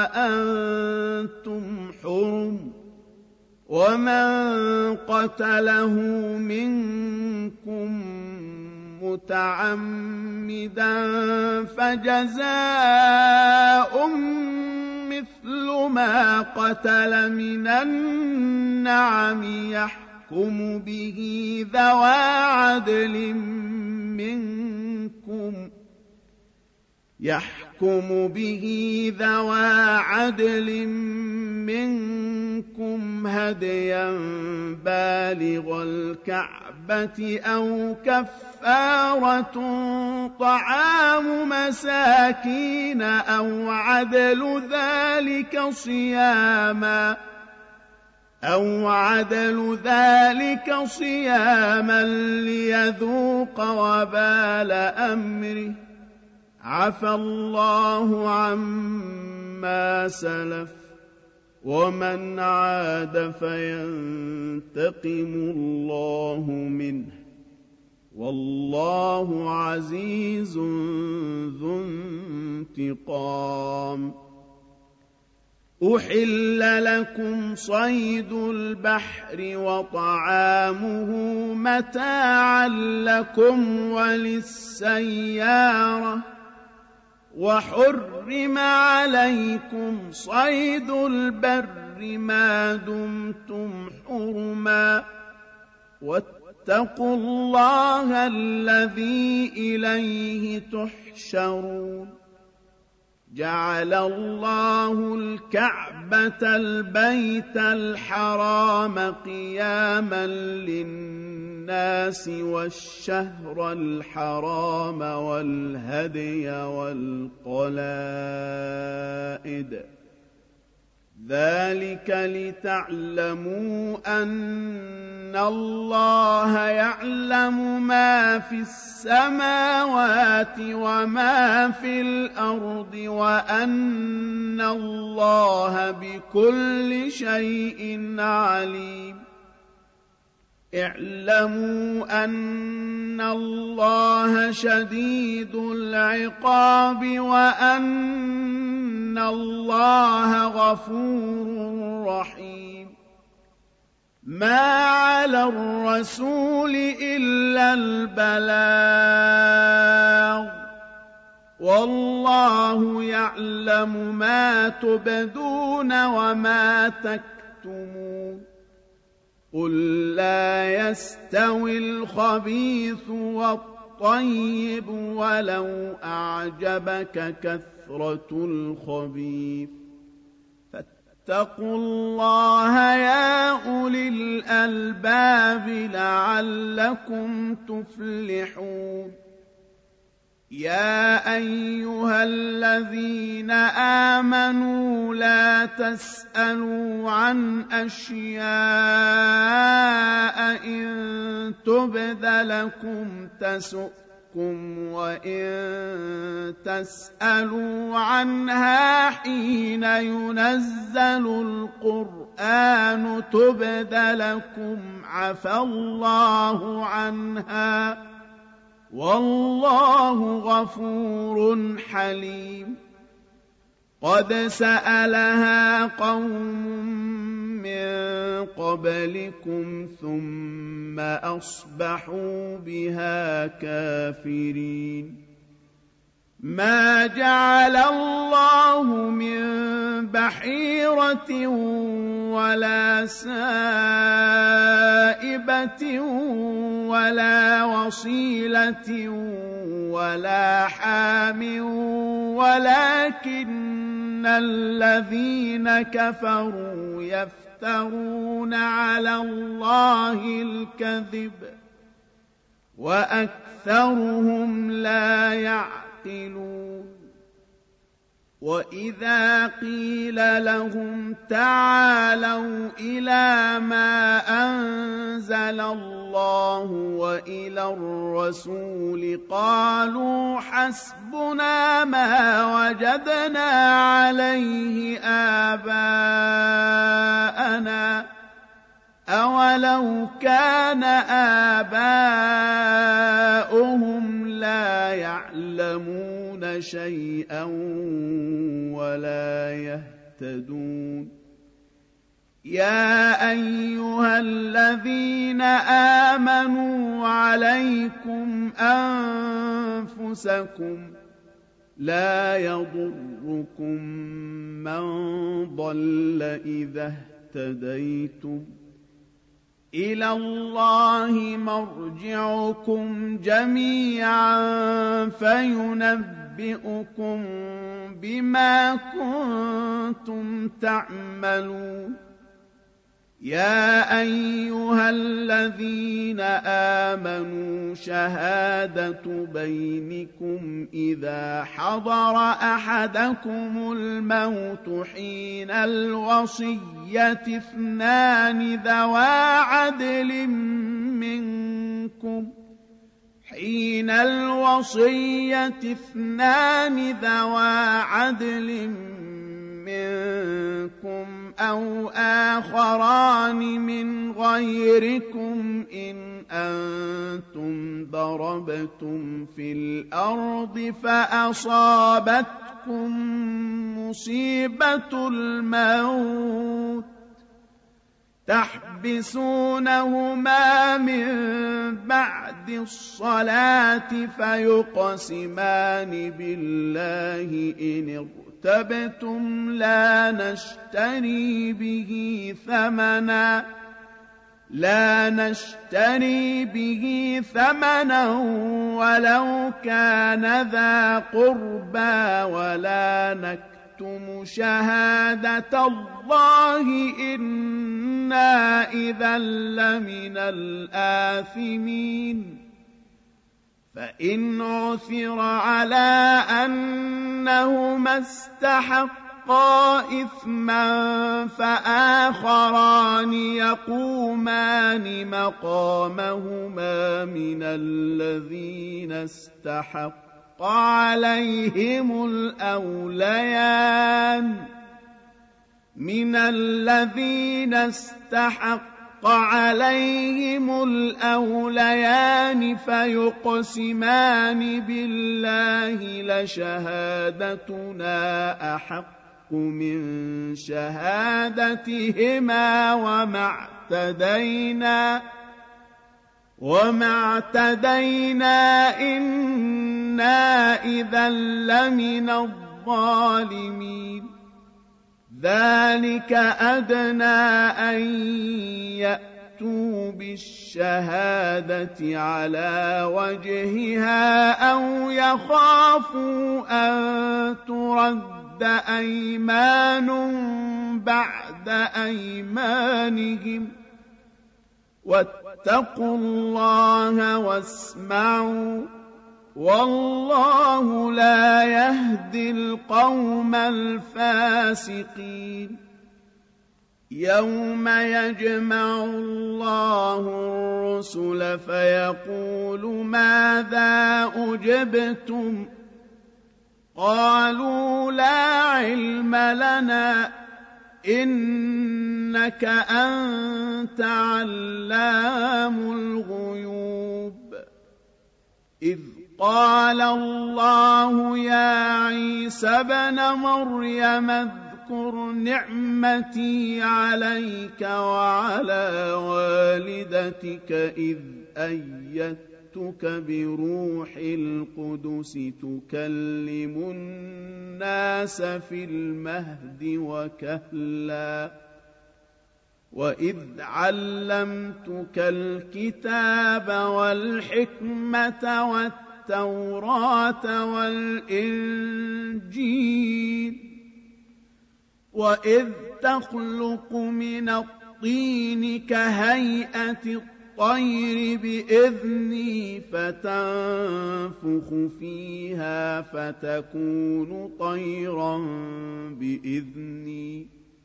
[SPEAKER 1] وأنتم حرم ومن قتله منكم متعمدا فجزاء مثل ما قتل من النعم يحكم به ذوى عدل منكم هديا بالغ الكعبة أو كفارة طعام مساكين أو عدل ذلك صياما ليذوق وبال أمره عفى الله عما سلف ومن عاد فينتقم الله منه والله عزيز ذو انتقام. أحل لكم صيد البحر وطعامه متاعا لكم وللسيارة وحرم عليكم صيد البر ما دمتم حرما واتقوا الله الذي إليه تحشرون. جعل الله الكعبة البيت الحرام قياما للناس والشهر الحرام والهدي والقلائد ذلك لتعلموا أن الله يعلم ما في السماوات وما في الأرض وأن الله بكل شيء عليم. اعلموا أن الله شديد العقاب وأن الله غفور رحيم. ما على الرسول إلا البلاغ والله يعلم ما تبدون وما تكتمون. قل لا يستوي الخبيث والطيب ولو أعجبك كثرة الخبيث فاتقوا الله يا أولي الألباب لعلكم تفلحون. يا أيها الذين آمنوا لا تسألوا عن أشياء إن تبد لكم تسؤكم وإن تسألوا عنها حين ينزل القرآن تبد لكم عفى الله عنها والله غفور حليم. قد سألها قوم من قبلكم ثم أصبحوا بها كافرين. ما جعل الله من بحيرة ولا سائبة ولا وصيلة ولا حام ولكن الذين كفروا يفترون على الله الكذب وأكثرهم لا يعقلون. وإذا قيل لهم تعالوا إلى ما أنزل الله وإلى الرسول قالوا حسبنا ما وجدنا عليه آباءنا ولو كان آباؤهم لا يعلمون شيئا ولا يهتدون يا أيها الذين آمنوا عليكم أنفسكم لا يضركم من ضل إذا اهتديتم إلى الله مرجعكم جميعا فينبئكم بما كنتم تعملون يا أيها الذين آمنوا شهادة بينكم إذا حضر أحدكم الموت حين الوصية اثنان ذوا عدل منكم أو آخران من غيركم إن أنتم ضربتم في الأرض فأصابتكم مصيبة الموت تحبسونهما من بعد الصلاة فيقسمان بالله إن ارتبتم لا نشتري به ثمنا ولو كان ذا قربى ولا نكتم شهادة الله إنا إذا لمن الآثمين فإن عثر على أنهما استحقا إثما فآخران يقومان مقامهما من الذين استحق عليهم الأوليان فيقسمان بالله لشهادتنا أحق من شهادتهما وما اعتدينا إنا إذا لمن الظالمين ذلك أدنى أن يأتوا بالشهادة على وجهها أو يخافوا أن ترد أيمان بعد أيمانهم واتقوا الله واسمعوا والله لا يهدي القوم الفاسقين يوم يجمع الله الرسل فيقول ماذا أجبتم قالوا لا علم لنا إنك أنت علام الغيوب إذ قال الله يا عيسى ابن مريم اذكر نعمتي عليك وعلى والدتك إذ أيدتك بروح القدس تكلم الناس في المهد وكهلا وإذ علمتك الكتاب والحكمة والتوراة والإنجيل وإذ تخلق من الطين كهيئة الطير بإذني فتنفخ فيها فتكون طيرا بإذني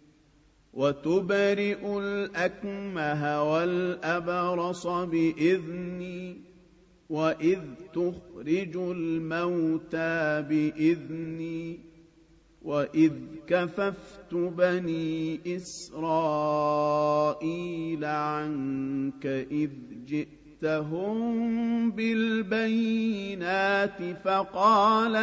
[SPEAKER 1] وتبرئ الأكمه والأبرص بإذني وإذ تخرج الموتى بإذني وإذ كففت بني إسرائيل عنك إذ جئتهم بالبينات فقال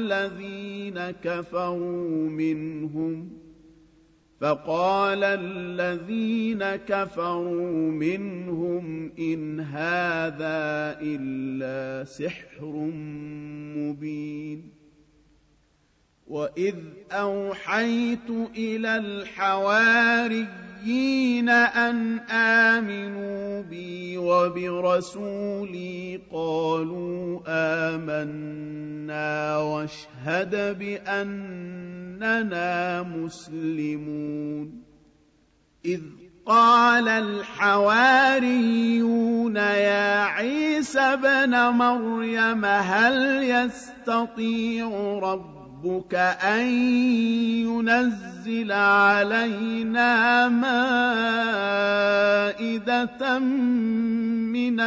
[SPEAKER 1] الذين كفروا منهم إن هذا إلا سحر مبين وإذ أوحيت إلى الحواريين أن آمنوا بي وبرسولي قالوا آمنا واشهد بأننا مسلمون إذ قال الحواريون يا عيسى ابن مريم هل يستطيع ربك أن ينزل علينا مائدة من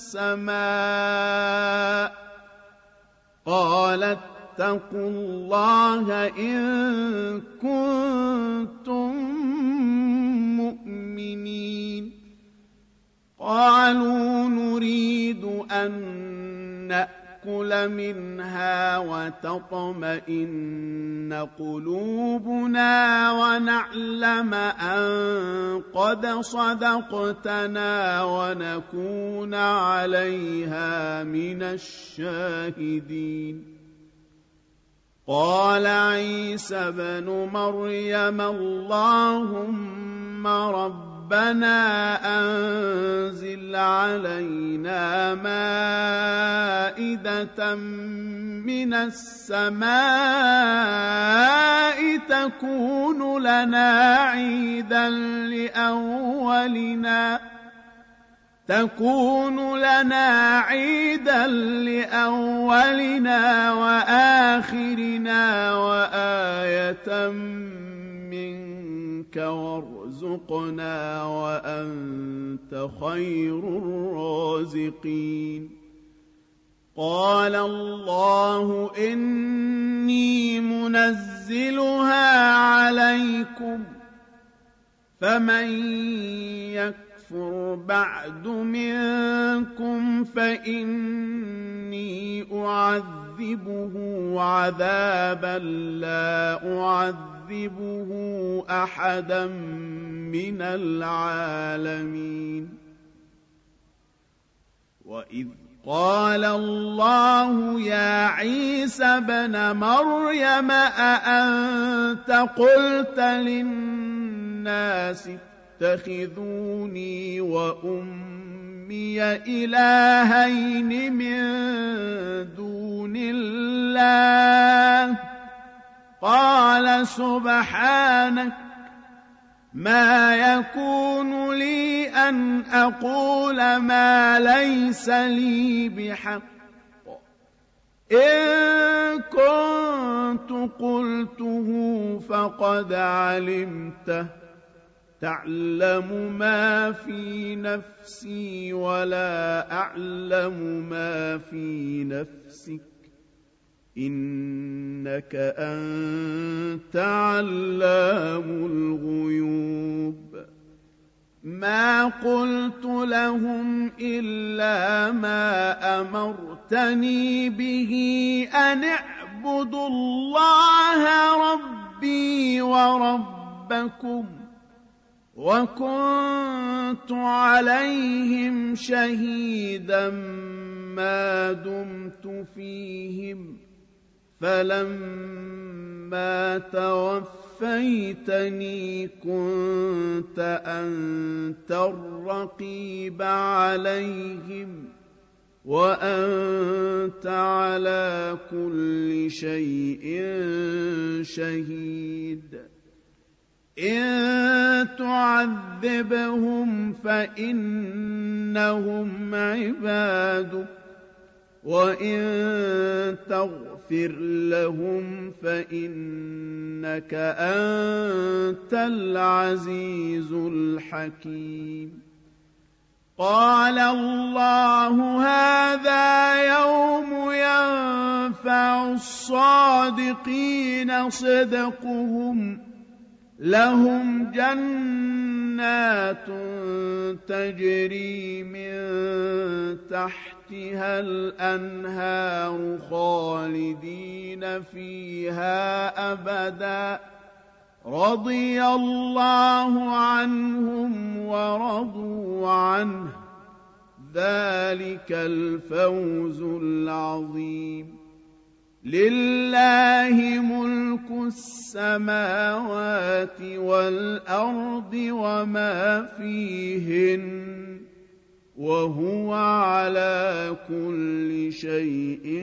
[SPEAKER 1] السماء قال اتقوا الله إن كنتم مؤمنين قالوا نريد أن نأكل منها وتطمئن قلوبنا ونعلم أن قد صدقتنا ونكون عليها من الشاهدين قال عيسى ابن مريم اللهم ربنا أنزل علينا مائدة من السماء تكون لنا عيدا لأولنا وآخرنا وآية منك وارزقنا وأنت خير الرازقين قال الله إني منزلها عليكم فمن يكفر بعد منكم فإني أعذبه عذابا لا أعذبه أحدا من العالمين وإذ قال الله يا عيسى ابن مريم أأنت قلت للناس اتخذوني وأمي إلهين من دون الله قال سبحانك ما يكون لي أن أقول ما ليس لي بحق إن كنت قلته فقد علمته تعلم ما في نفسي ولا أعلم ما في نفسك إنك أنت علام الغيوب ما قلت لهم إلا ما أمرتني به أن اعبدوا الله ربي وربكم وكنت عليهم شهيدا ما دمت فيهم فلما توفيتني كنت أنت الرقيب عليهم وأنت على كل شيء شهيد إن تعذبهم فإنهم عبادك وإن تغفر لهم فإنك أنت العزيز الحكيم قال الله هذا يوم ينفع الصادقين صدقهم لهم جنات تجري من تحتها الأنهار خالدين فيها أبدا رضي الله عنهم ورضوا عنه ذلك الفوز العظيم لله ملك السماوات والأرض وما فيهن وهو على كل شيء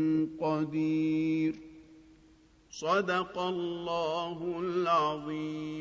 [SPEAKER 1] قدير صدق الله العظيم.